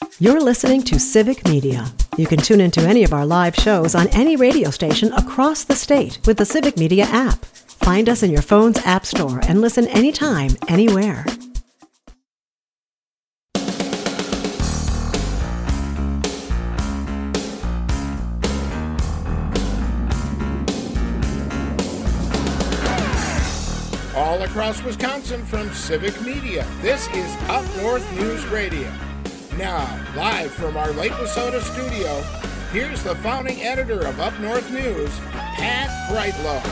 You're listening to Civic Media. You can tune into any of our live shows on any radio station across the state with the Civic Media app. Find us in your phone's app store and listen anytime, anywhere. All across Wisconsin from Civic Media, this is Up North News Radio. Now, live from our Lake Wissota studio, here's the founding editor of Up North News, Pat Brightlow.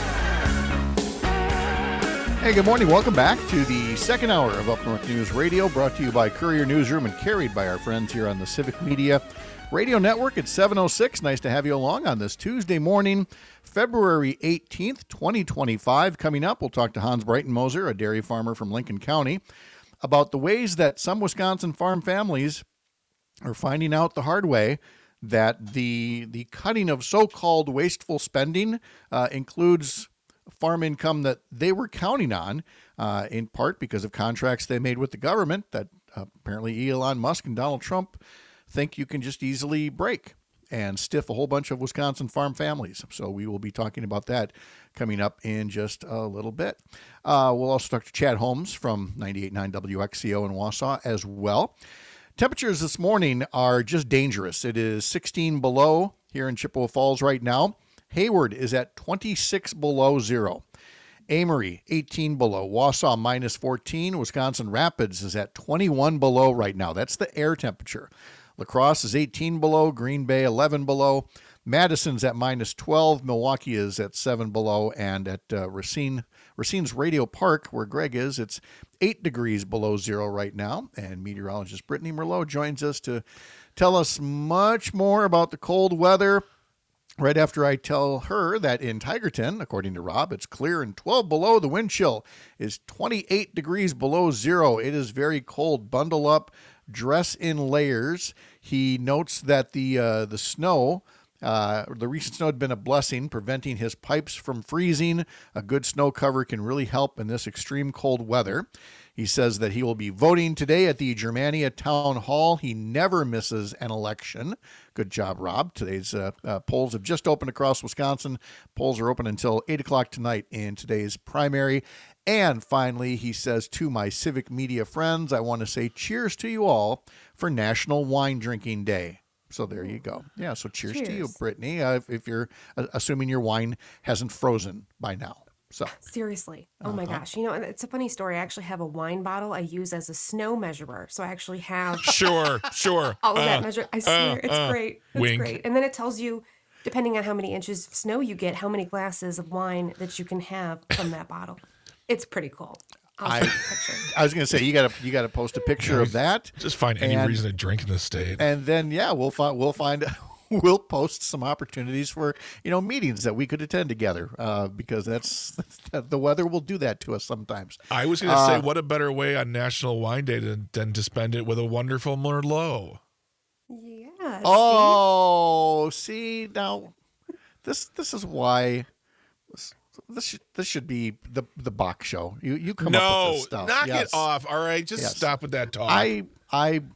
Hey, good morning. Welcome back to the second hour of Up North News Radio, brought to you by Courier Newsroom and carried by our friends here on the Civic Media Radio Network at 7:06. Nice to have you along on this Tuesday morning, February 18th, 2025. Coming up, we'll talk to Hans Breitenmoser, a dairy farmer from Lincoln County, about the ways that some Wisconsin farm families are finding out the hard way that the cutting of so-called wasteful spending includes farm income that they were counting on, in part because of contracts they made with the government that apparently Elon Musk and Donald Trump think you can just easily break and stiff a whole bunch of Wisconsin farm families. So we will be talking about that coming up in just a little bit. We'll also talk to Chad Holmes from 98.9 WXCO in Wausau as well. Temperatures this morning are just dangerous. It is 16 below here in Chippewa Falls right now. Hayward is at 26 below zero. Amory, 18 below. Wausau, minus 14. Wisconsin Rapids is at 21 below right now. That's the air temperature. La Crosse is 18 below. Green Bay, 11 below. Madison's at minus 12. Milwaukee is at 7 below. And at Racine's Radio Park, where Greg is, it's 8 degrees below zero right now. And meteorologist Brittany Merlot joins us to tell us much more about the cold weather right after I tell her that in Tigerton, according to Rob, it's clear and 12 below. The wind chill is 28 degrees below zero. It is very cold. Bundle up, dress in layers. He notes that the snow, the recent snow had been a blessing, preventing his pipes from freezing. A good snow cover can really help in this extreme cold weather. He says that he will be voting today at the Germania Town Hall. He never misses an election. Good job, Rob. Today's polls have just opened across Wisconsin. Polls are open until 8 o'clock tonight in today's primary. And finally, he says, to my Civic Media friends, I want to say cheers to you all for National Wine Drinking Day. So there you go. Yeah, so cheers to you, Brittany, if you're assuming your wine hasn't frozen by now. So seriously. Oh my gosh. You know, it's a funny story. I actually have a wine bottle I use as a snow measurer. So I actually have Sure. all of that measure. I swear it's great. It's wink. great. And then it tells you, depending on how many inches of snow you get, how many glasses of wine that you can have from that bottle. It's pretty cool. I was going to say you got to post a picture of that. Just find any reason to drink in this state, and then we'll post some opportunities for meetings that we could attend together because that's the weather will do that to us sometimes. I was going to say, what a better way on National Wine Day than to spend it with a wonderful Merlot. Yeah. See now, this is why. This should be the Bach show. You come up with this stuff. Knock it off. All right, just stop with that talk. I'm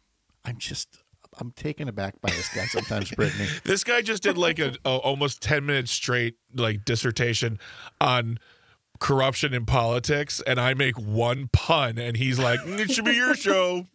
taken aback by this guy sometimes, Brittany. This guy just did like a almost 10 minutes straight dissertation on corruption in politics, and I make one pun, and he's like, "It should be your show."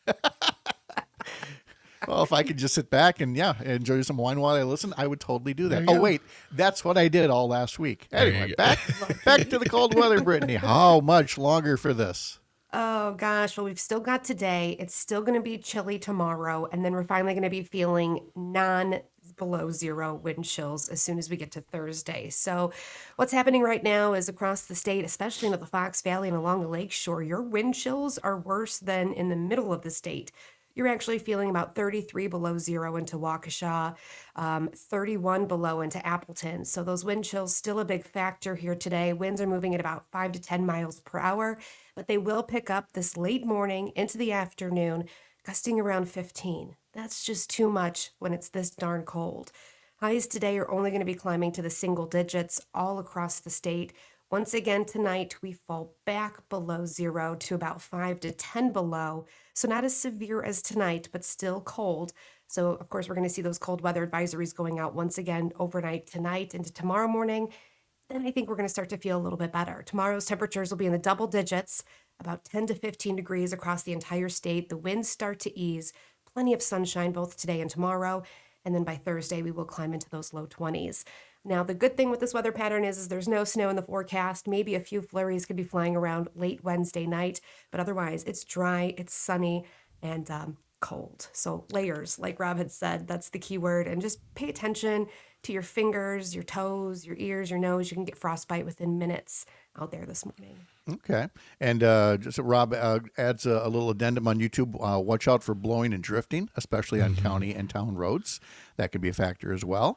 Well, if I could just sit back and enjoy some wine while I listen, I would totally do that. There you go. Wait, that's what I did all last week. Anyway, back to the cold weather, Brittany. How much longer for this? Oh gosh, well, we've still got today. It's still going to be chilly tomorrow, and then we're finally going to be feeling below zero wind chills as soon as we get to Thursday. So what's happening right now is across the state, especially in the Fox Valley and along the lake shore, your wind chills are worse than in the middle of the state. You're actually feeling about 33 below zero into Waukesha, 31 below into Appleton. So those wind chills still a big factor here today. Winds are moving at about 5 to 10 miles per hour, but they will pick up this late morning into the afternoon, gusting around 15. That's just too much when it's this darn cold. Highs today are only going to be climbing to the single digits all across the state. Once again, tonight we fall back below zero to about 5 to 10 below. So not as severe as tonight, but still cold. So, of course, we're going to see those cold weather advisories going out once again overnight tonight into tomorrow morning. Then I think we're going to start to feel a little bit better. Tomorrow's temperatures will be in the double digits, about 10 to 15 degrees across the entire state. The winds start to ease, plenty of sunshine both today and tomorrow. And then by Thursday, we will climb into those low 20s. Now, the good thing with this weather pattern is there's no snow in the forecast. Maybe a few flurries could be flying around late Wednesday night, but otherwise it's dry, it's sunny, and cold. So layers, like Rob had said, that's the key word. And just pay attention to your fingers, your toes, your ears, your nose. You can get frostbite within minutes out there this morning. Okay. And just Rob adds a little addendum on YouTube. Watch out for blowing and drifting, especially on county and town roads. That could be a factor as well.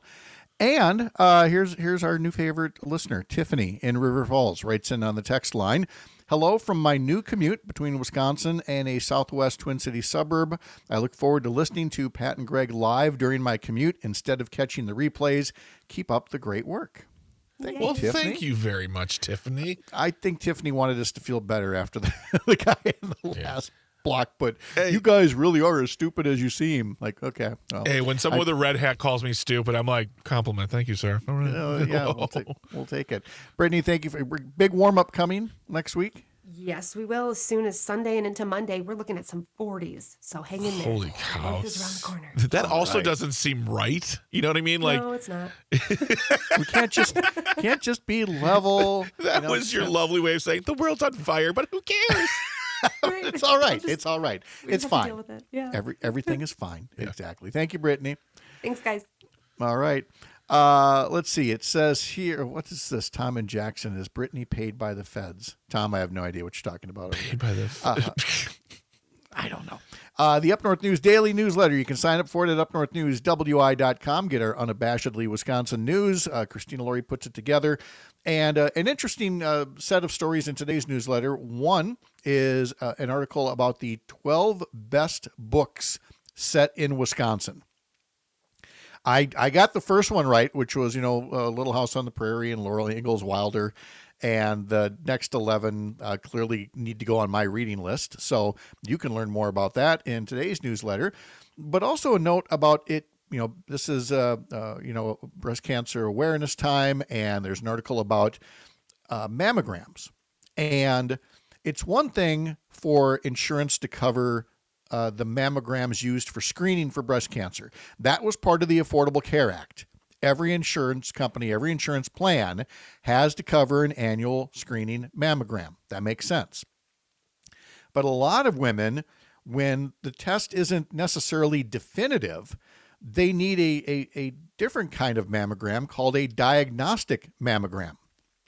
And here's our new favorite listener, Tiffany in River Falls, writes in on the text line. Hello from my new commute between Wisconsin and a southwest Twin Cities suburb. I look forward to listening to Pat and Greg live during my commute instead of catching the replays. Keep up the great work. Thank you very much, Tiffany. I think Tiffany wanted us to feel better after the guy in the last block, but you guys really are as stupid as you seem. Like, okay. Well, hey, when someone with a red hat calls me stupid, I'm like, compliment. Thank you, sir. All right. Yeah, we'll take it. Brittany, thank you for big warm-up coming next week. Yes, we will. As soon as Sunday and into Monday, we're looking at some 40s. So hang in there. Holy cow. Life is around the corner. That also doesn't seem right. You know what I mean? Like, no, it's not. We can't just be level. That was your lovely way of saying the world's on fire, but who cares? It's all right. It's all right. It's fine. Deal with it. Yeah. Everything is fine. Yeah. Exactly. Thank you, Brittany. Thanks, guys. All right. Let's see. It says here, what is this? Tom and Jackson, is Brittany paid by the feds? Tom, I have no idea what you're talking about. Paid by the feds. I don't know. The Up North News Daily Newsletter. You can sign up for it at upnorthnewswi.com. Get our unabashedly Wisconsin news. Christina Laurie puts it together. And an interesting set of stories in today's newsletter. One is an article about the 12 best books set in Wisconsin. I got the first one right, which was, Little House on the Prairie and Laurel Ingalls Wilder. And the next 11 clearly need to go on my reading list. So you can learn more about that in today's newsletter. But also a note about it. This is, breast cancer awareness time. And there's an article about mammograms. And it's one thing for insurance to cover the mammograms used for screening for breast cancer. That was part of the Affordable Care Act. Every insurance company, every insurance plan has to cover an annual screening mammogram. That makes sense. But a lot of women, when the test isn't necessarily definitive, they need a different kind of mammogram called a diagnostic mammogram.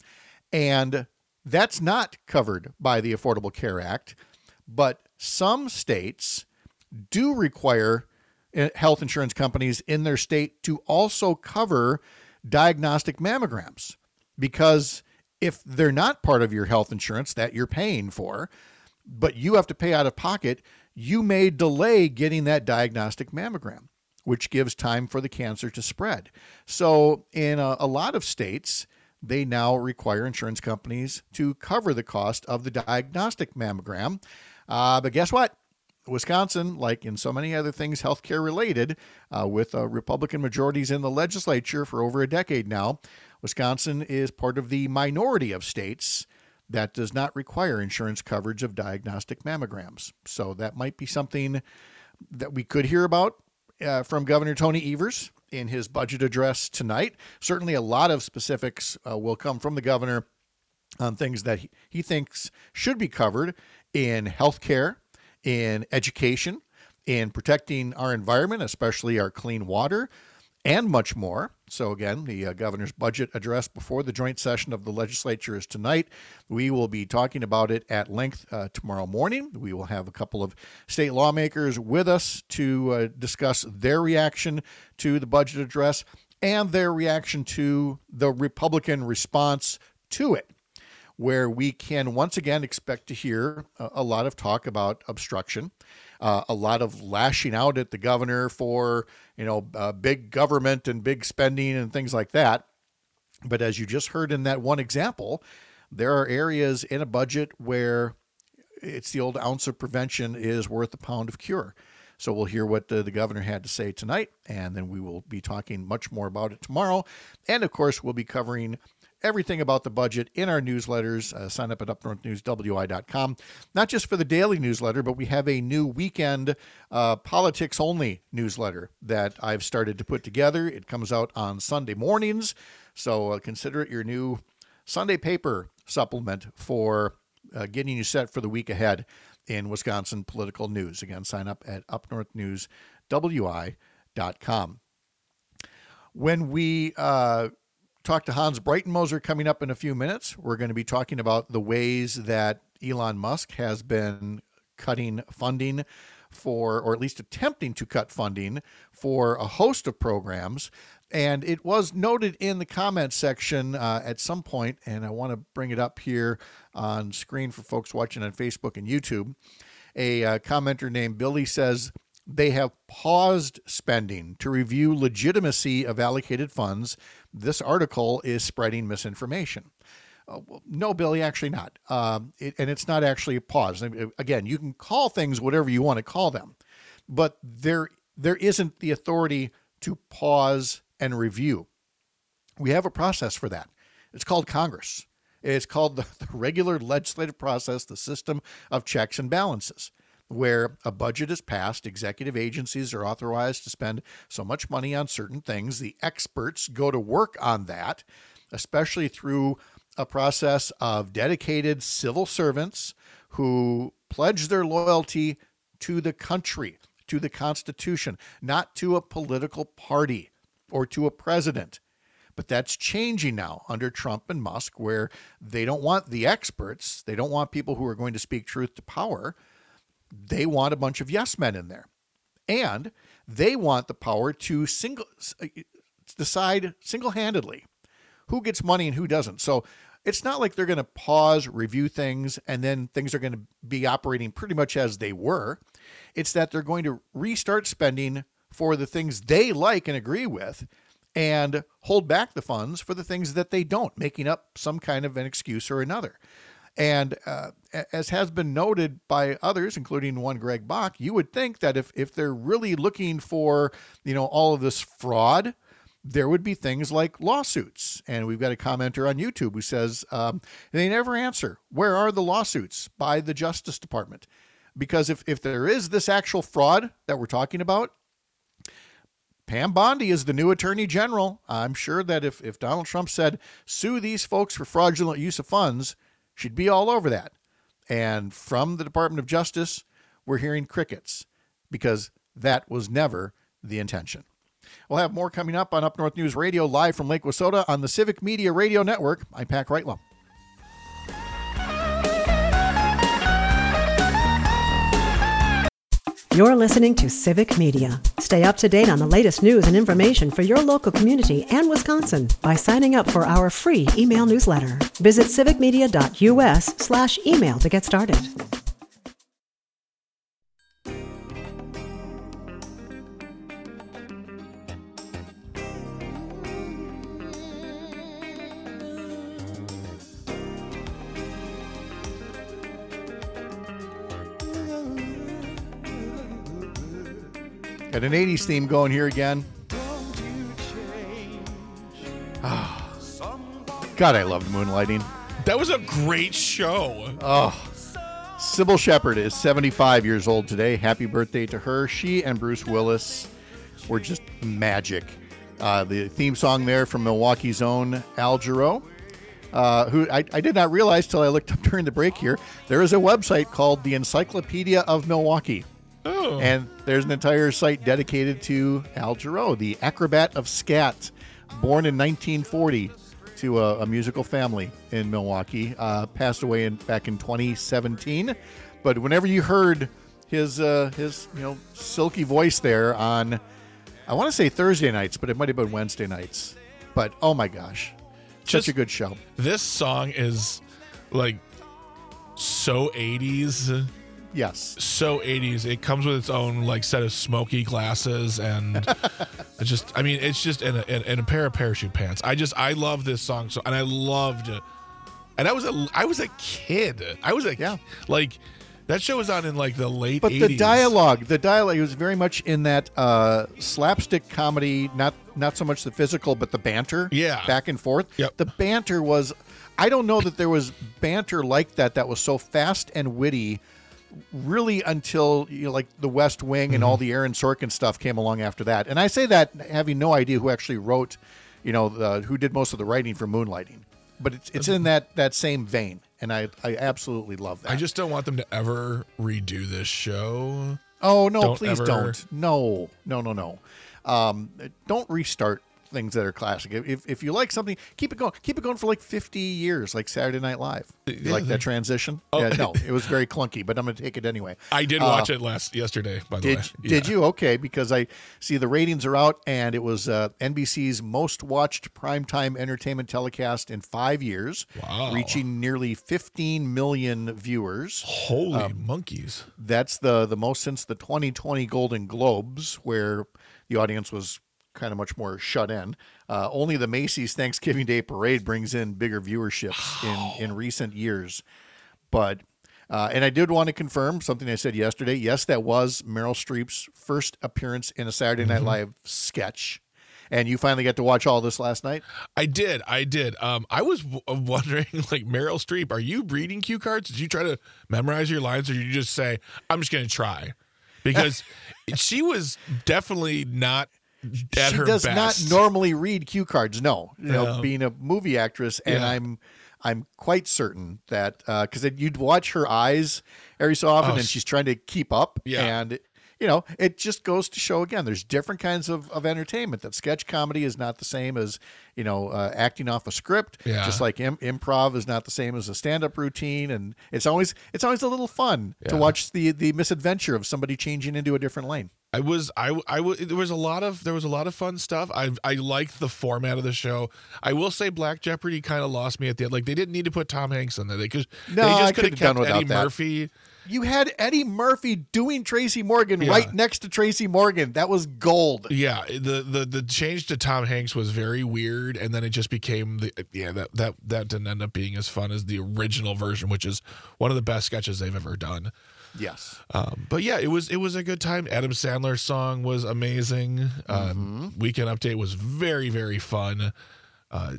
And that's not covered by the Affordable Care Act, but some states do require health insurance companies in their state to also cover diagnostic mammograms, because if they're not part of your health insurance that you're paying for, but you have to pay out of pocket, you may delay getting that diagnostic mammogram, which gives time for the cancer to spread. So in a lot of states, they now require insurance companies to cover the cost of the diagnostic mammogram. But guess what? Wisconsin, like in so many other things healthcare related, with Republican majorities in the legislature for over a decade now, Wisconsin is part of the minority of states that does not require insurance coverage of diagnostic mammograms. So that might be something that we could hear about from Governor Tony Evers in his budget address tonight. Certainly a lot of specifics will come from the governor on things that he thinks should be covered in healthcare, in education, in protecting our environment, especially our clean water, and much more. So again, the governor's budget address before the joint session of the legislature is tonight. We will be talking about it at length tomorrow morning. We will have a couple of state lawmakers with us to discuss their reaction to the budget address and their reaction to the Republican response to it, where we can once again expect to hear a lot of talk about obstruction, a lot of lashing out at the governor for, big government and big spending and things like that. But as you just heard in that one example, there are areas in a budget where it's the old ounce of prevention is worth a pound of cure. So we'll hear what the governor had to say tonight, and then we will be talking much more about it tomorrow. And, of course, we'll be covering everything about the budget in our newsletters. Sign up at upnorthnewswi.com, not just for the daily newsletter, but we have a new weekend politics-only newsletter that I've started to put together. It comes out on Sunday mornings, so consider it your new Sunday paper supplement for getting you set for the week ahead in Wisconsin political news. Again, sign up at upnorthnewswi.com. When we talk to Hans Breitenmoser coming up in a few minutes, we're going to be talking about the ways that Elon Musk has been cutting funding for, or at least attempting to cut funding for a host of programs. And it was noted in the comments section at some point, and I want to bring it up here on screen for folks watching on Facebook and YouTube. A commenter named Billy says they have paused spending to review legitimacy of allocated funds. This article is spreading misinformation. No, Billy, actually not. And it's not actually a pause. Again, you can call things whatever you want to call them, but there isn't the authority to pause and review. We have a process for that. It's called Congress. It's called the regular legislative process, the system of checks and balances, where a budget is passed, executive agencies are authorized to spend so much money on certain things. The experts go to work on that, especially through a process of dedicated civil servants who pledge their loyalty to the country, to the Constitution, not to a political party or to a president. But that's changing now under Trump and Musk, where they don't want the experts. They don't want people who are going to speak truth to power. They want a bunch of yes men in there. And they want the power to decide single-handedly who gets money and who doesn't. So it's not like they're going to pause, review things, and then things are going to be operating pretty much as they were. It's that they're going to restart spending for the things they like and agree with and hold back the funds for the things that they don't, making up some kind of an excuse or another. And as has been noted by others, including one Greg Bach, you would think that if they're really looking for, all of this fraud, there would be things like lawsuits. And we've got a commenter on YouTube who says they never answer. Where are the lawsuits by the Justice Department? Because if there is this actual fraud that we're talking about, Pam Bondi is the new Attorney General. I'm sure that if Donald Trump said, sue these folks for fraudulent use of funds, she'd be all over that. And from the Department of Justice, we're hearing crickets because that was never the intention. We'll have more coming up on Up North News Radio, live from Lake Wissota on the Civic Media Radio Network. I'm Pat Reitlow. You're listening to Civic Media. Stay up to date on the latest news and information for your local community and Wisconsin by signing up for our free email newsletter. Visit civicmedia.us/email to get started. Got an 80s theme going here again. God, I loved Moonlighting. That was a great show. Sybil Shepherd is 75 years old today. Happy birthday to her. She and Bruce Willis were just magic. The theme song there from Milwaukee's own Al Jarreau, who I did not realize till I looked up during the break here. There is a website called the Encyclopedia of Milwaukee. Oh. And there's an entire site dedicated to Al Jarreau, the acrobat of scat, born in 1940 to a musical family in Milwaukee, passed away back in 2017. But whenever you heard his silky voice there on, I want to say Thursday nights, but it might have been Wednesday nights. But oh my gosh, such a good show. This song is like so 80s. Yes. So 80s. It comes with its own like set of smoky glasses and it's just in a pair of parachute pants. I love this song so, and I loved And I was a kid. Like that show was on in like the late But 80s. the dialogue was very much in that slapstick comedy, not so much the physical, but the banter. Yeah. Back and forth. Yep. The banter was, I don't know that there was banter like that was so fast and witty really until like The West Wing and all the Aaron Sorkin stuff came along after that. And I say that having no idea who actually wrote, who did most of the writing for Moonlighting. But it's in that same vein. And I absolutely love that. I just don't want them to ever redo this show. Oh, no, Don't please ever- don't. No. Don't restart things that are classic. If you like something, keep it going. Keep it going for like 50 years, like Saturday Night Live. You like that transition? Oh. Yeah, no, it was very clunky, but I'm going to take it anyway. I did watch it yesterday, by the way. Did you? Okay, because I see the ratings are out, and it was NBC's most watched primetime entertainment telecast in 5 years, Wow. reaching nearly 15 million viewers. Holy monkeys. That's the most since the 2020 Golden Globes, where the audience was kind of much more shut in. Only the Macy's Thanksgiving Day Parade brings in bigger viewerships in recent years. But and I did want to confirm something I said yesterday. Yes, that was Meryl Streep's first appearance in a Saturday Night Live sketch. And you finally got to watch all this last night? I did. I was wondering, like, Meryl Streep, are you reading cue cards? Did you try to memorize your lines, or did you just say, I'm just going to try? Because she was definitely not at her best. She does not normally read cue cards. No, being a movie actress, and Yeah. I'm quite certain that because you'd watch her eyes every so often, Oh, and she's trying to keep up. Yeah. And it just goes to show again, there's different kinds of entertainment. That sketch comedy is not the same as acting off a script. Yeah. Just like improv is not the same as a stand-up routine, and it's always a little fun to Yeah. watch the misadventure of somebody changing into a different lane. There was a lot of fun stuff. I liked the format of the show. I will say Black Jeopardy kind of lost me at the end. Like, they didn't need to put Tom Hanks in there. They I just could could have have done kept without Eddie that. Murphy. You had Eddie Murphy doing Tracy Morgan Yeah. right next to Tracy Morgan. That was gold. Yeah, the change to Tom Hanks was very weird, and then it just became that didn't end up being as fun as the original version, which is one of the best sketches they've ever done. Yes. But yeah, it was a good time. Adam Sandler's song was amazing. Weekend Update was very, very fun. I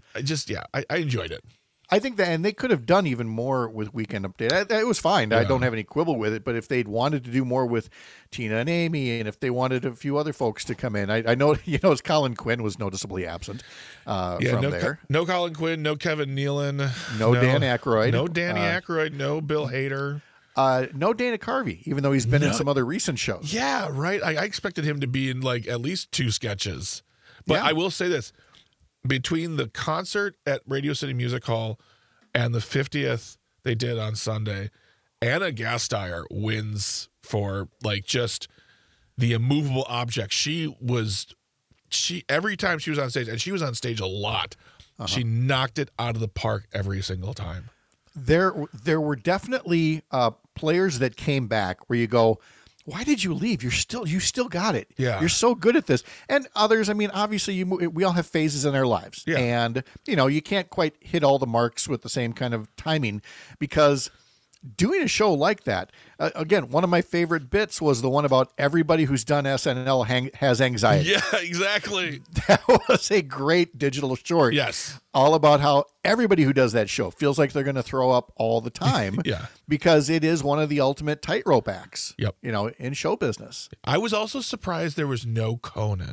enjoyed it. I think that, and they could have done even more with Weekend Update. It was fine. I Yeah. don't have any quibble with it. But if they'd wanted to do more with Tina and Amy, and if they wanted a few other folks to come in, I know Colin Quinn was noticeably absent from there. No Colin Quinn, no Kevin Nealon, No Dan Aykroyd. no Danny Aykroyd, no Bill Hader. No Dana Carvey, even though he's been in some other recent shows. Yeah, right. I expected him to be in like at least 2 sketches. But Yeah. I will say this. Between the concert at Radio City Music Hall and the 50th they did on Sunday, Anna Gasteyer wins for like just the immovable object. She every time she was on stage, and she was on stage a lot, she knocked it out of the park every single time. There were definitely players that came back where you go, why did you leave? You still got it. Yeah. You're so good at this. And others, I mean, obviously we all have phases in our lives. Yeah. And, you can't quite hit all the marks with the same kind of timing, because doing a show like that, again, one of my favorite bits was the one about everybody who's done SNL has anxiety. Yeah, exactly. That was a great digital short. Yes. All about how everybody who does that show feels like they're going to throw up all the time. Yeah. Because it is one of the ultimate tightrope acts. Yep. In show business. I was also surprised there was no Conan.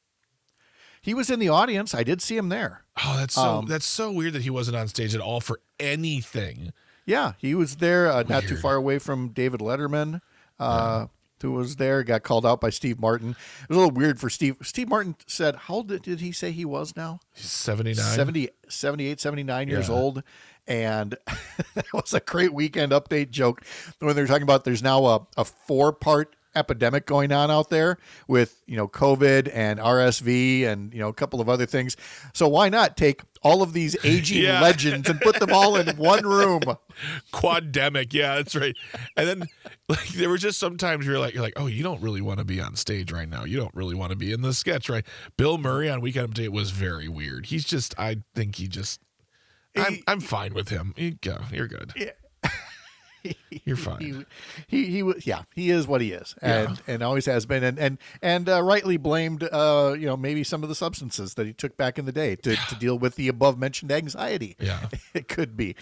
He was in the audience. I did see him there. Oh, that's so weird that he wasn't on stage at all for anything. Yeah, he was there, not too Weird. far away from David Letterman, who was there. Got called out by Steve Martin. It was a little weird for Steve. Steve Martin said, how old did he say he was now? He's 79. 78, 79 years Yeah. old. And that was a great Weekend Update joke when they're talking about there's now a 4-part epidemic going on out there with, COVID and RSV and, a couple of other things. So why not take all of these aging Yeah. legends and put them all in one room? Quademic. Yeah, that's right. And then like there were just sometimes you're like, oh, you don't really want to be on stage right now. You don't really want to be in the sketch, right? Bill Murray on Weekend Update was very weird. I'm fine with him. You go. You're good. Yeah. You're fine. He is what he is, and always has been, and rightly blamed, maybe some of the substances that he took back in the day to deal with the above mentioned anxiety. Yeah, it could be.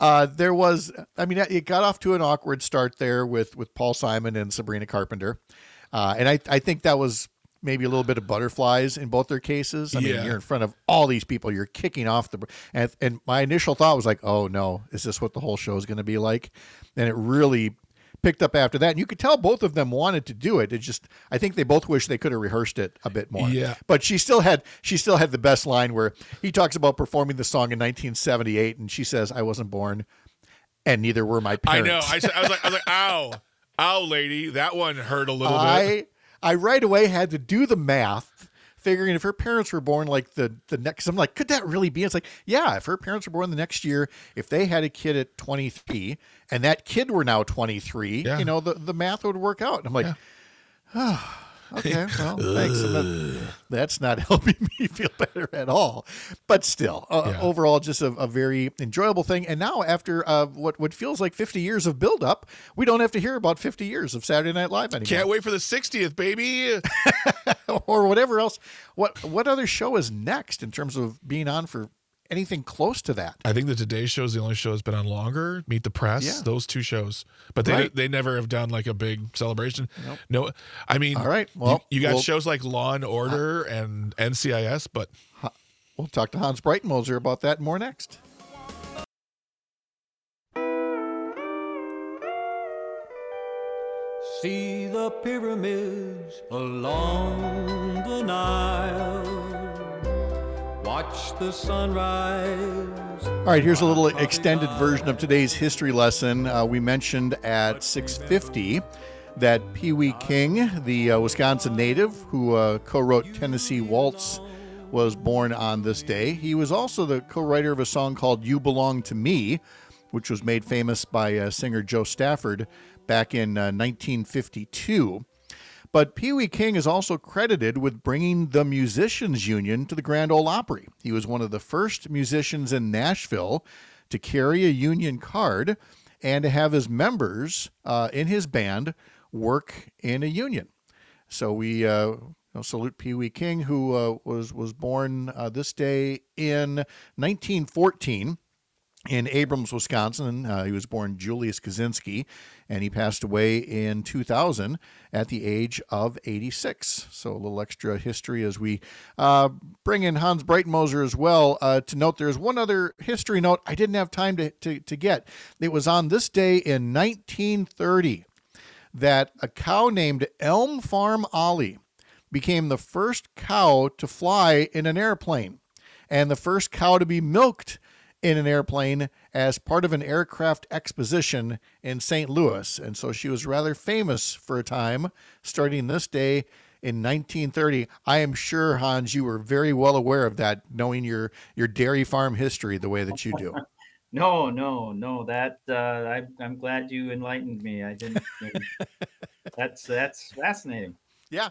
It got off to an awkward start there with Paul Simon and Sabrina Carpenter, and I think that was maybe a little bit of butterflies in both their cases. I mean, you're in front of all these people, you're kicking off and my initial thought was like, oh no, is this what the whole show is going to be like? And it really picked up after that. And you could tell both of them wanted to do it. I think they both wish they could have rehearsed it a bit more. Yeah. But she still had the best line where he talks about performing the song in 1978 and she says, I wasn't born and neither were my parents. I know. I was like, ow, lady, that one hurt a little bit. I right away had to do the math, figuring if her parents were born like the next, I'm like, could that really be? It's like, yeah, if her parents were born the next year, if they had a kid at 23 and that kid were now 23, the math would work out. And I'm like, okay, well, thanks. That's not helping me feel better at all. But still, overall, just a very enjoyable thing. And now after what feels like 50 years of buildup, we don't have to hear about 50 years of Saturday Night Live anymore. Can't wait for the 60th, baby. Or whatever else. What other show is next in terms of being on for anything close to that? I think the Today Show is the only show that's been on longer. Meet the Press, those two shows. But they never have done like a big celebration. Nope. No, I mean, all right. Well, you got shows like Law and Order and NCIS, but we'll talk to Hans Breitenmoser about that and more next. See the pyramids along the Nile. Watch the sunrise. All right, here's a little extended version of today's history lesson. We mentioned at 6:50 that Pee Wee King, the Wisconsin native who co-wrote Tennessee Waltz, was born on this day. He was also the co-writer of a song called You Belong to Me, which was made famous by singer Joe Stafford back in 1952. But Pee Wee King is also credited with bringing the Musicians Union to the Grand Ole Opry. He was one of the first musicians in Nashville to carry a union card and to have his members in his band work in a union. So we salute Pee Wee King, who was born this day in 1914. In Abrams, Wisconsin. He was born Julius Kaczynski, and he passed away in 2000 at the age of 86. So a little extra history as we bring in Hans Breitenmoser as well. To note, there's one other history note I didn't have time to get. It was on this day in 1930 that a cow named Elm Farm Ollie became the first cow to fly in an airplane and the first cow to be milked in an airplane as part of an aircraft exposition in St. Louis. And so she was rather famous for a time, starting this day in 1930. I am sure, Hans, you were very well aware of that, knowing your dairy farm history the way that you do. No. That I'm glad you enlightened me. I didn't. That's fascinating. Yeah.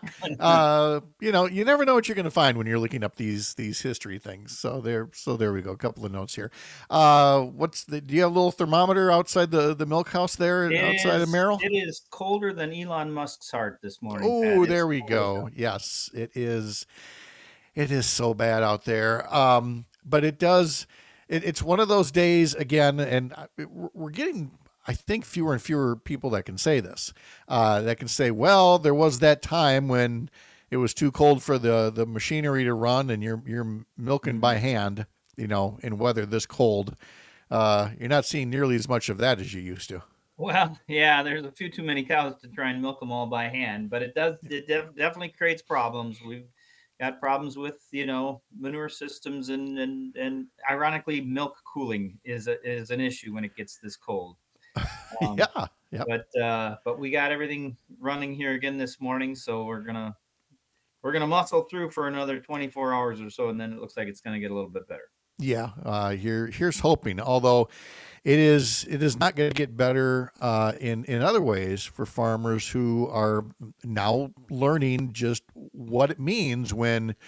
You never know what you're going to find when you're looking up these history things. So there we go. A couple of notes here. Do you have a little thermometer outside the milk house there outside of Merrill? It is colder than Elon Musk's heart this morning. Oh, there we go. Yes, it is. It is so bad out there. But it does. It's one of those days again, and we're getting, I think, fewer and fewer people that can say this, that can say, well, there was that time when it was too cold for the machinery to run and you're milking by hand, in weather this cold. You're not seeing nearly as much of that as you used to. Well, yeah, there's a few too many cows to try and milk them all by hand, but it definitely creates problems. We've got problems with, manure systems and ironically, milk cooling is an issue when it gets this cold. Yeah. But we got everything running here again this morning, so we're gonna muscle through for another 24 hours or so, and then it looks like it's gonna get a little bit better. Yeah, here's hoping. Although it is not going to get better in other ways for farmers who are now learning just what it means when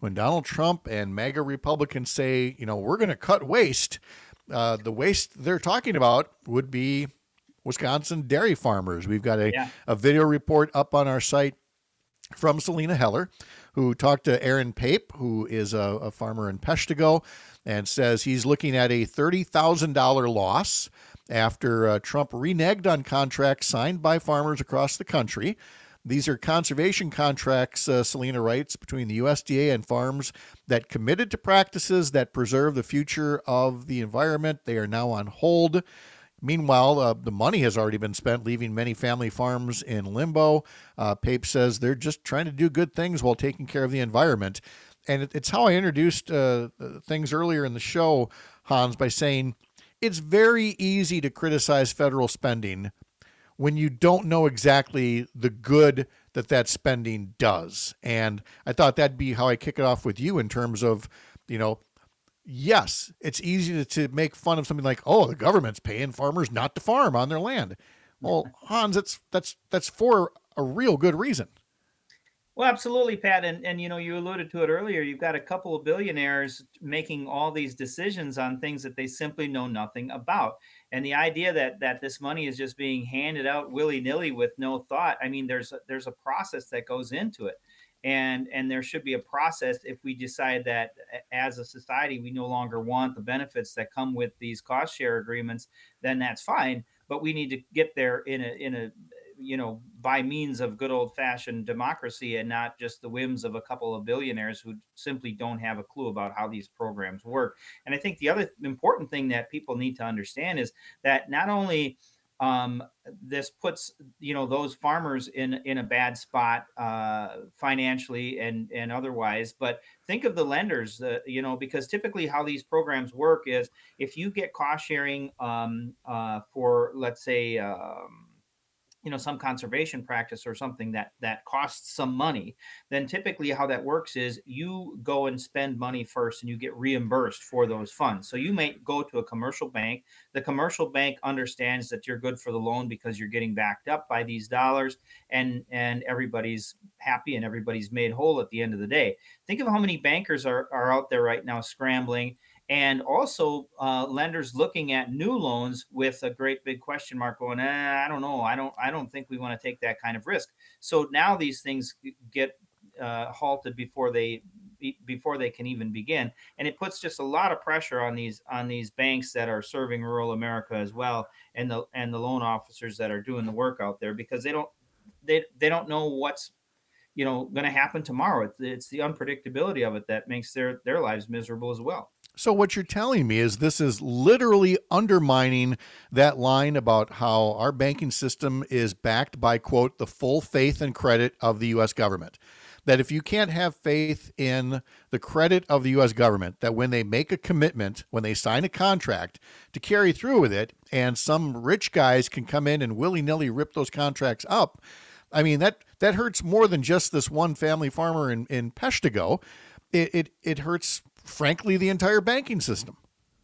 when Donald Trump and MAGA Republicans say, we're going to cut waste, the waste they're talking about would be Wisconsin dairy farmers. We've got a video report up on our site from Selena Heller, who talked to Aaron Pape, who is a farmer in Peshtigo, and says he's looking at a $30,000 loss after Trump reneged on contracts signed by farmers across the country. These are conservation contracts, Selena writes, between the USDA and farms that committed to practices that preserve the future of the environment. They are now on hold. Meanwhile, the money has already been spent, leaving many family farms in limbo. Pape says they're just trying to do good things while taking care of the environment. And it's how I introduced things earlier in the show, Hans, by saying it's very easy to criticize federal spending when you don't know exactly the good that spending does. And I thought that'd be how I kick it off with you in terms of, yes, it's easy to make fun of something like, oh, the government's paying farmers not to farm on their land. Well, Hans, that's for a real good reason. Well, absolutely, Pat. And you alluded to it earlier. You've got a couple of billionaires making all these decisions on things that they simply know nothing about. And the idea that this money is just being handed out willy-nilly with no thought. I mean, there's a process that goes into it. And there should be a process if we decide that as a society we no longer want the benefits that come with these cost share agreements, then that's fine. But we need to get there in a by means of good old fashioned democracy and not just the whims of a couple of billionaires who simply don't have a clue about how these programs work. And I think the other important thing that people need to understand is that not only this puts those farmers in a bad spot financially and otherwise, but think of the lenders, because typically how these programs work is if you get cost sharing for, let's say, some conservation practice or something that costs some money, then typically how that works is you go and spend money first and you get reimbursed for those funds. So you may go to a commercial bank. The commercial bank understands that you're good for the loan because you're getting backed up by these dollars, and everybody's happy and everybody's made whole at the end of the day. Think of how many bankers are out there right now scrambling, and also lenders looking at new loans with a great big question mark going, I don't know. I don't think we want to take that kind of risk. So now these things get halted before they can even begin. And it puts just a lot of pressure on these banks that are serving rural America as well, and the loan officers that are doing the work out there, because they don't know what's going to happen tomorrow. It's the unpredictability of it that makes their lives miserable as well. So what you're telling me is this is literally undermining that line about how our banking system is backed by, quote, the full faith and credit of the U.S. government. That if you can't have faith in the credit of the U.S. government, that when they make a commitment, when they sign a contract to carry through with it, and some rich guys can come in and willy-nilly rip those contracts up, I mean, that hurts more than just this one family farmer in Peshtigo. It hurts, frankly, the entire banking system.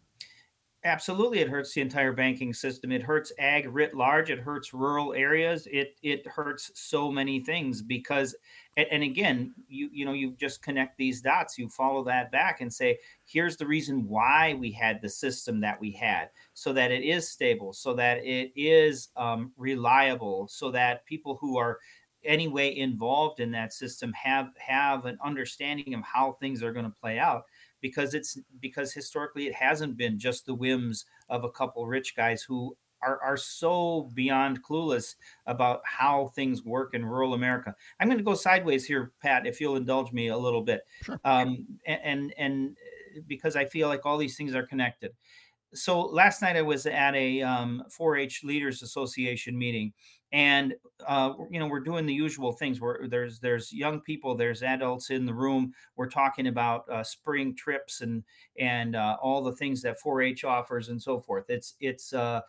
Absolutely, it hurts the entire banking system. It hurts ag writ large. It hurts rural areas. It hurts so many things because, and again, you just connect these dots. You follow that back and say, here's the reason why we had the system that we had, so that it is stable, so that it is reliable, so that people who are anyway involved in that system have an understanding of how things are going to play out. Because historically it hasn't been just the whims of a couple rich guys who are so beyond clueless about how things work in rural America. I'm going to go sideways here, Pat, if you'll indulge me a little bit. Sure. And because I feel like all these things are connected. So last night I was at a 4-H Leaders Association meeting, and we're doing the usual things where there's young people, there's adults in the room. We're talking about spring trips and all the things that 4-H offers and so forth. It's a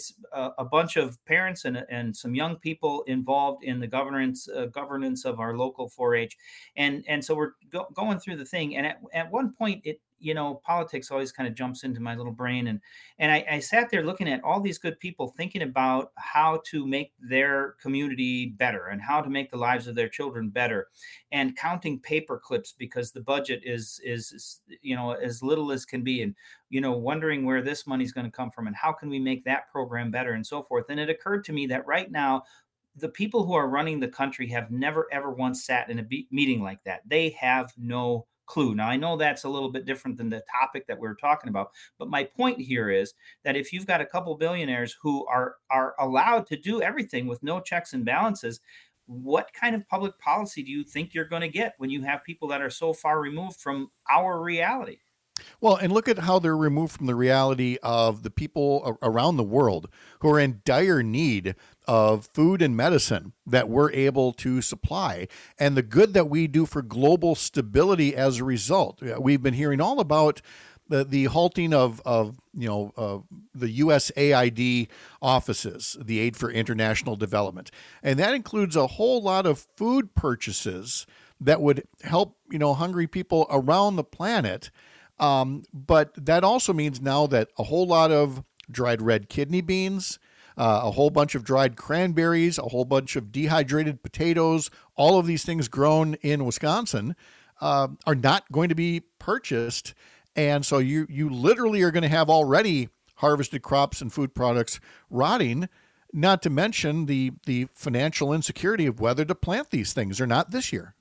bunch of parents and some young people involved in the governance of our local 4-H, and so we're going through the thing. And at one point politics always kind of jumps into my little brain. And I sat there looking at all these good people thinking about how to make their community better and how to make the lives of their children better, and counting paper clips because the budget is as little as can be, and wondering where this money's going to come from and how can we make that program better and so forth. And it occurred to me that right now, the people who are running the country have never, ever once sat in a meeting like that. They have no clue. Now, I know that's a little bit different than the topic that we're talking about, but my point here is that if you've got a couple billionaires who are allowed to do everything with no checks and balances, what kind of public policy do you think you're going to get when you have people that are so far removed from our reality? Well, and look at how they're removed from the reality of the people around the world who are in dire need of food and medicine that we're able to supply, and the good that we do for global stability as a result. We've been hearing all about the halting of the USAID offices, the Aid for International Development, and that includes a whole lot of food purchases that would help hungry people around the planet. But that also means now that a whole lot of dried red kidney beans, a whole bunch of dried cranberries, a whole bunch of dehydrated potatoes, all of these things grown in Wisconsin, are not going to be purchased. And so you literally are going to have already harvested crops and food products rotting, not to mention the financial insecurity of whether to plant these things or not this year.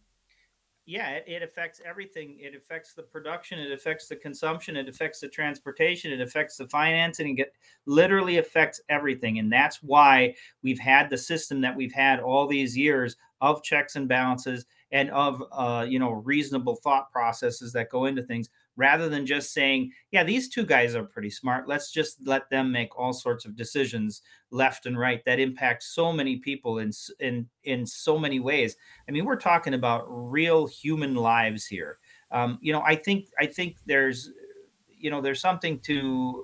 Yeah, it affects everything. It affects the production. It affects the consumption. It affects the transportation. It affects the financing. It literally affects everything. And that's why we've had the system that we've had all these years of checks and balances and of reasonable thought processes that go into things, rather than just saying, yeah, these two guys are pretty smart. Let's just let them make all sorts of decisions left and right that impact so many people in so many ways. I mean, we're talking about real human lives here. I think there's something to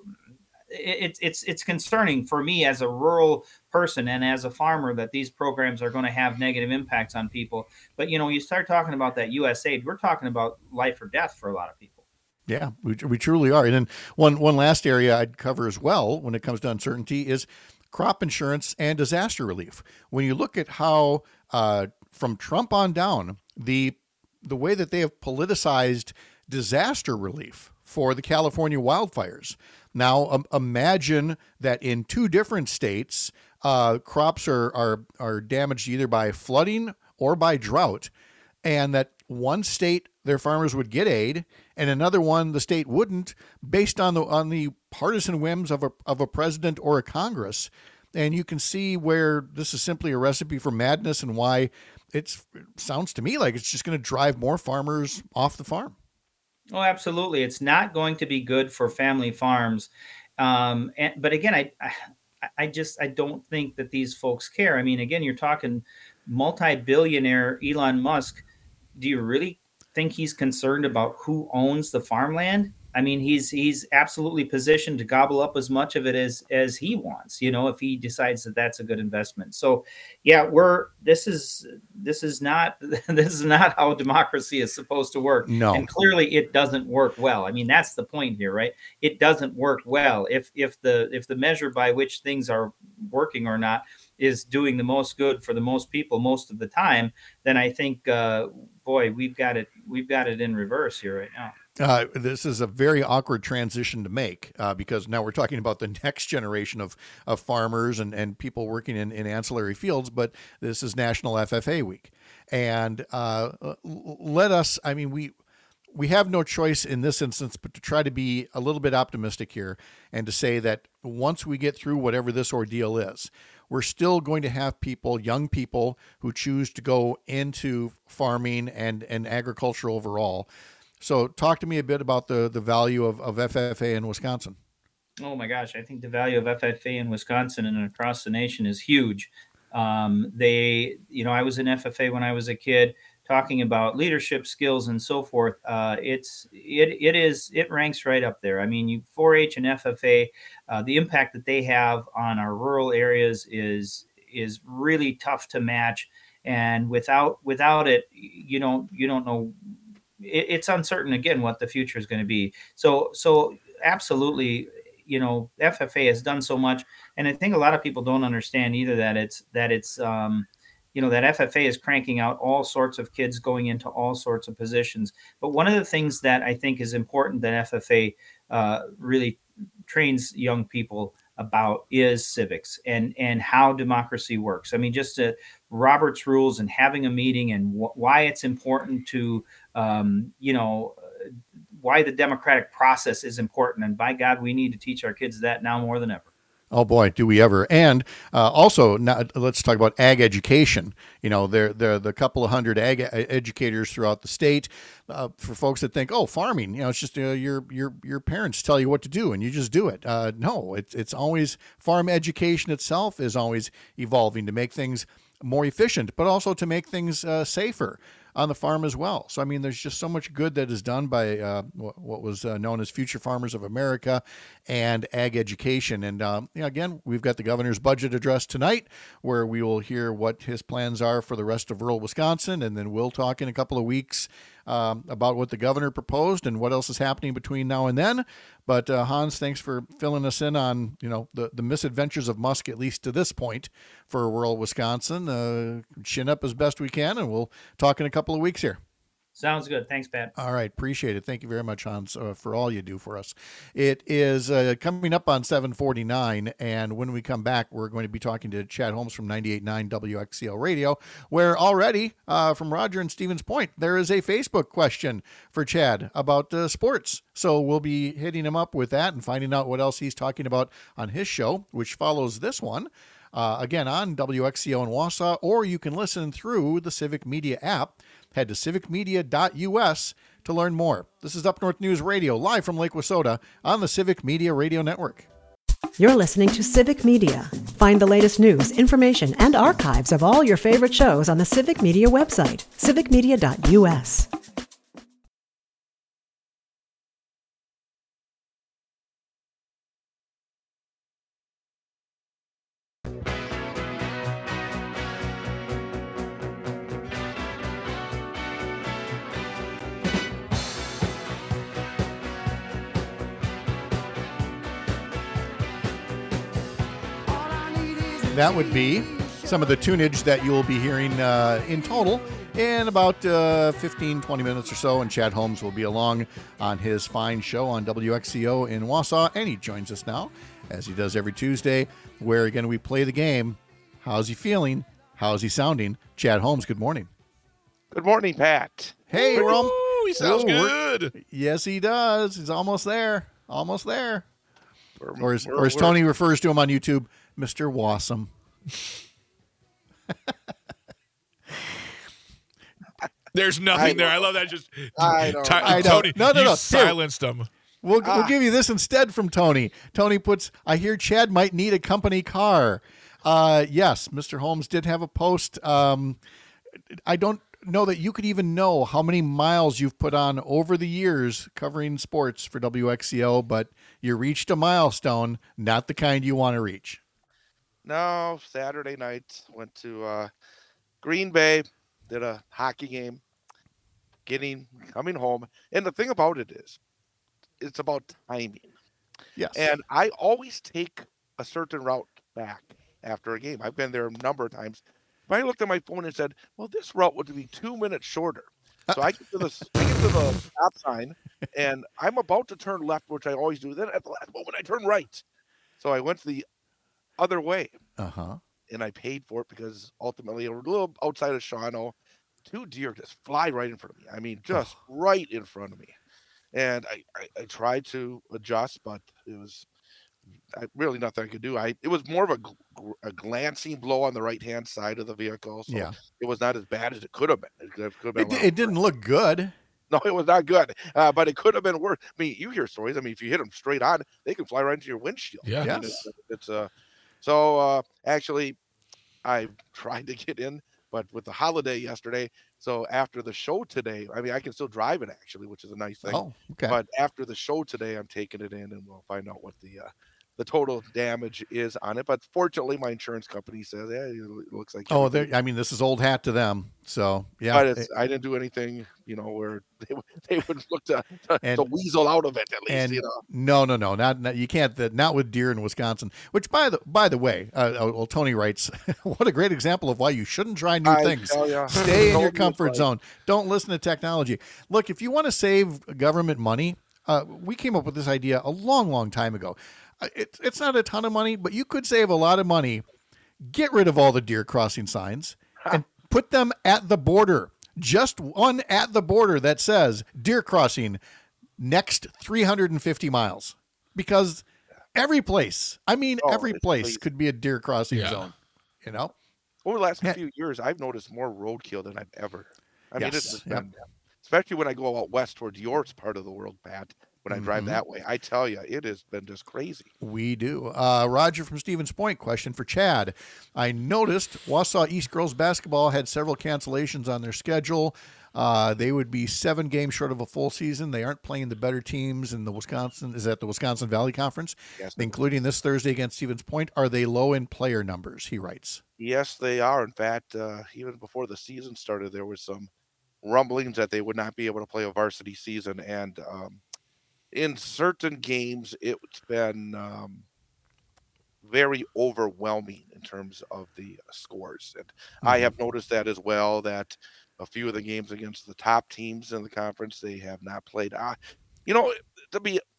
it's concerning for me as a rural person and as a farmer that these programs are going to have negative impacts on people. But you start talking about that USAID, we're talking about life or death for a lot of people. Yeah, we truly are. And then one last area I'd cover as well when it comes to uncertainty is crop insurance and disaster relief. When you look at how from Trump on down, the way that they have politicized disaster relief for the California wildfires. Now, imagine that in two different states, crops are damaged either by flooding or by drought, and that one state their farmers would get aid, and another one the state wouldn't, based on the partisan whims of a president or a Congress. And you can see where this is simply a recipe for madness, and why it sounds to me like it's just going to drive more farmers off the farm. Oh, absolutely. It's not going to be good for family farms. But again, I don't think that these folks care. I mean, again, you're talking multi-billionaire Elon Musk. Do you really think he's concerned about who owns the farmland? I mean, he's absolutely positioned to gobble up as much of it as he wants, if he decides that that's a good investment. So, yeah, this is not how democracy is supposed to work. No. And clearly it doesn't work well. I mean, that's the point here, right? It doesn't work well. If the measure by which things are working or not is doing the most good for the most people most of the time, then I think, we've got it in reverse here right now. This is a very awkward transition to make because now we're talking about the next generation of farmers and people working in ancillary fields, but this is National FFA Week. And we have no choice in this instance but to try to be a little bit optimistic here and to say that once we get through whatever this ordeal is, we're still going to have young people who choose to go into farming and agriculture overall. So talk to me a bit about the value of FFA in Wisconsin. Oh my gosh, I think the value of FFA in Wisconsin and across the nation is huge. I was in FFA when I was a kid, talking about leadership skills and so forth. It ranks right up there. I mean, 4-H and FFA, the impact that they have on our rural areas is really tough to match. And without it, you don't know it's uncertain again what the future is going to be. So absolutely, FFA has done so much, and I think a lot of people don't understand either that it's that FFA is cranking out all sorts of kids going into all sorts of positions. But one of the things that I think is important that FFA really trains young people about is civics and how democracy works. I mean, just Robert's rules and having a meeting and why it's important to, why the democratic process is important. And by God, we need to teach our kids that now more than ever. Oh boy, do we ever! And also, now, let's talk about ag education. There are the couple of hundred ag educators throughout the state. For folks that think, oh, farming, it's just your parents tell you what to do and you just do it. No, it's always farm education itself is always evolving to make things more efficient, but also to make things safer on the farm as well. So, I mean, there's just so much good that is done by what was known as Future Farmers of America and ag education. And again, we've got the governor's budget address tonight where we will hear what his plans are for the rest of rural Wisconsin. And then we'll talk in a couple of weeks about what the governor proposed and what else is happening between now and then. But Hans, thanks for filling us in on, the misadventures of Musk, at least to this point, for rural Wisconsin. Chin up as best we can, and we'll talk in a couple of weeks here. Sounds good. Thanks, Pat. All right. Appreciate it. Thank you very much, Hans, for all you do for us. It is coming up on 7:49, and when we come back, we're going to be talking to Chad Holmes from 98.9 WXCO Radio, where already from Roger and Stevens Point, there is a Facebook question for Chad about sports. So we'll be hitting him up with that and finding out what else he's talking about on his show, which follows this one. Again, on WXCO in Wausau, or you can listen through the Civic Media app. Head to civicmedia.us to learn more. This is Up North News Radio, live from Lake Wissota on the Civic Media Radio Network. You're listening to Civic Media. Find the latest news, information, and archives of all your favorite shows on the Civic Media website, civicmedia.us. That would be some of the tunage that you'll be hearing in total in about 15, 20 minutes or so. And Chad Holmes will be along on his fine show on WXCO in Wausau. And he joins us now, as he does every Tuesday, where, again, we play the game. How's he feeling? How's he sounding? Chad Holmes, good morning. Good morning, Pat. Hey, Rome. He sounds good. Yes, he does. He's almost there. Almost there. Or as Tony refers to him on YouTube, Mr. Wassum. There's nothing there. I love that. Just I know. Tony, No. you silenced him. We'll give you this instead from Tony. Tony puts, I hear Chad might need a company car. Yes, Mr. Holmes did have a post. I don't know that you could even know how many miles you've put on over the years covering sports for WXCO, but you reached a milestone, not the kind you want to reach. No, Saturday night went to Green Bay, did a hockey game, coming home. And the thing about it is, it's about timing. Yes. And I always take a certain route back after a game. I've been there a number of times. But I looked at my phone and said, well, this route would be 2 minutes shorter. So I get to the stop sign, and I'm about to turn left, which I always do. Then at the last moment, I turn right. So I went the other way. Uh-huh. And I paid for it because ultimately, a little outside of Shawano, 2 deer just fly right in front of me. I mean, just right in front of me. And I tried to adjust, but it was really nothing I could do. It was more of a glancing blow on the right-hand side of the vehicle. So it was not as bad as it could have been. It didn't look good. No, it was not good, but it could have been worse. I mean, you hear stories. I mean, if you hit them straight on, they can fly right into your windshield. Yeah. I mean, it's actually, I tried to get in, but with the holiday yesterday, so after the show today, I mean, I can still drive it actually, which is a nice thing. Oh, okay. But after the show today, I'm taking it in, and we'll find out what the the total damage is on it. But fortunately, my insurance company says, yeah, it looks like. Oh, I mean, this is old hat to them. So yeah, but I didn't do anything, where they would look to weasel out of it at least. No, not you can't. Not with deer in Wisconsin. Which by the way, Tony writes, what a great example of why you shouldn't try new things. Stay in your comfort zone. Don't listen to technology. Look, if you want to save government money, we came up with this idea a long time ago. It's not a ton of money, but you could save a lot of money. Get rid of all the deer crossing signs and put them at the border. Just one at the border that says deer crossing next 350 miles. Because every place could be a deer crossing zone. Over the last few years, I've noticed more roadkill than I've ever. Yes. Especially when I go out west towards your part of the world, Pat. When I drive that way, I tell you, it has been just crazy. We do. Roger from Stevens Point, question for Chad. I noticed Wausau East girls basketball had several cancellations on their schedule. They would be 7 games short of a full season. They aren't playing the better teams in the Wisconsin Valley Conference, including this Thursday against Stevens Point. Are they low in player numbers? He writes. Yes, they are. In fact, even before the season started, there was some rumblings that they would not be able to play a varsity season, and in certain games, it's been very overwhelming in terms of the scores. And I have noticed that as well, that a few of the games against the top teams in the conference, they have not played. To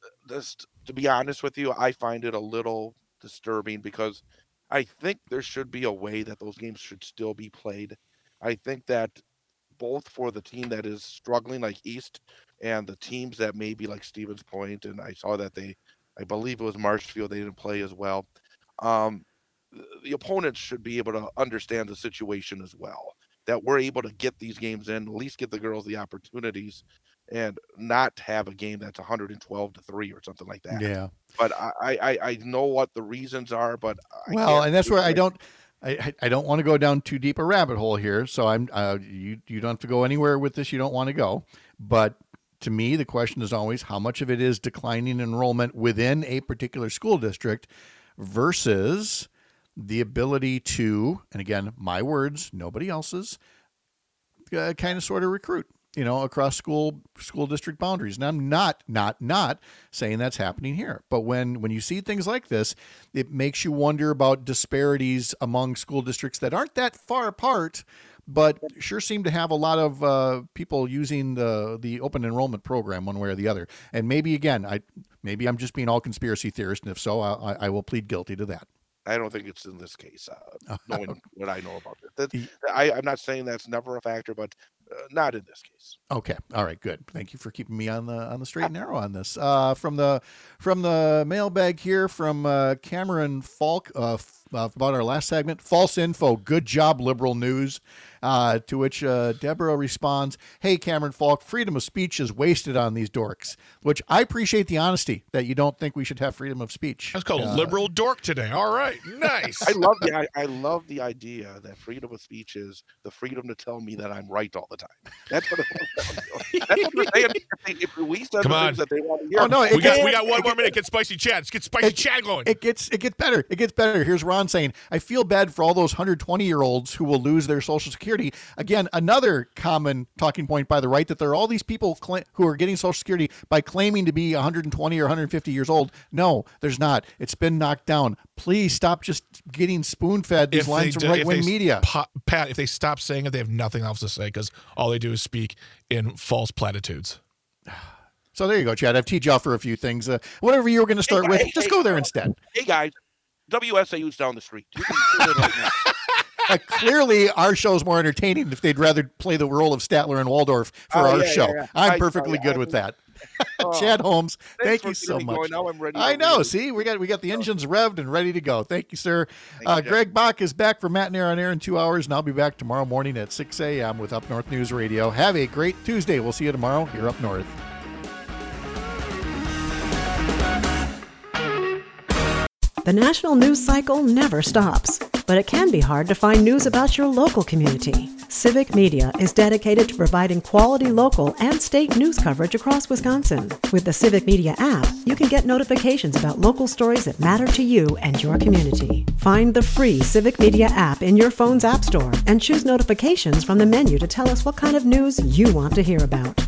be honest with you, I find it a little disturbing because I think there should be a way that those games should still be played. I think that both for the team that is struggling like East and the teams that may be like Stevens Point, and I saw that I believe it was Marshfield, they didn't play as well. The opponents should be able to understand the situation as well, that we're able to get these games in, at least get the girls the opportunities, and not have a game that's 112-3 or something like that. Yeah. But I know what the reasons are, but and that's where I don't want to go down too deep a rabbit hole here. So you don't have to go anywhere with this you don't want to go. But to me, the question is always how much of it is declining enrollment within a particular school district versus the ability to, and again, my words, nobody else's, kind of sort of recruit, across school district boundaries. And I'm not saying that's happening here. But when you see things like this, it makes you wonder about disparities among school districts that aren't that far apart, but sure seem to have a lot of people using the open enrollment program one way or the other. And maybe, again, I'm just being all conspiracy theorist, and if so, I will plead guilty to that. I don't think it's in this case, knowing what I know about it. I'm not saying that's never a factor, but not in this case. Okay. All right. Good. Thank you for keeping me on the straight and narrow on this. From the mailbag here from Cameron Falk about our last segment, false info. Good job, liberal news. To which Deborah responds, "Hey, Cameron Falk, freedom of speech is wasted on these dorks." Which I appreciate the honesty that you don't think we should have freedom of speech. That's called liberal dork today. All right, nice. I love the idea that freedom of speech is the freedom to tell me that I'm right all the time. That's what they're saying. If we said the things that they want to hear. Oh no, we got one more minute. Get spicy Chad. Let's get spicy Chad going. It gets better. It gets better. Here's Ron saying, "I feel bad for all those 120-year-olds who will lose their Social Security." Again, another common talking point by the right, that there are all these people who are getting Social Security by claiming to be 120 or 150 years old. No, there's not. It's been knocked down. Please stop just getting spoon-fed these lines from right-wing media. Pat, if they stop saying it, they have nothing else to say because all they do is speak in false platitudes. So there you go, Chad. I've teed you off for a few things. Whatever you were going to start with, just go there instead. Hey, guys. WSAU's down the street. You can tune in right now. Clearly, our show's more entertaining if they'd rather play the role of Statler and Waldorf for our show. Yeah. I'm perfectly good with that. Chad Holmes, thank you so much. Now I'm ready. I know. See, we got the engines revved and ready to go. Thank you, sir. Greg Bach is back for Matt and Aaron on air in 2 hours, and I'll be back tomorrow morning at 6 a.m. with Up North News Radio. Have a great Tuesday. We'll see you tomorrow here up north. The national news cycle never stops, but it can be hard to find news about your local community. Civic Media is dedicated to providing quality local and state news coverage across Wisconsin. With the Civic Media app, you can get notifications about local stories that matter to you and your community. Find the free Civic Media app in your phone's app store and choose notifications from the menu to tell us what kind of news you want to hear about.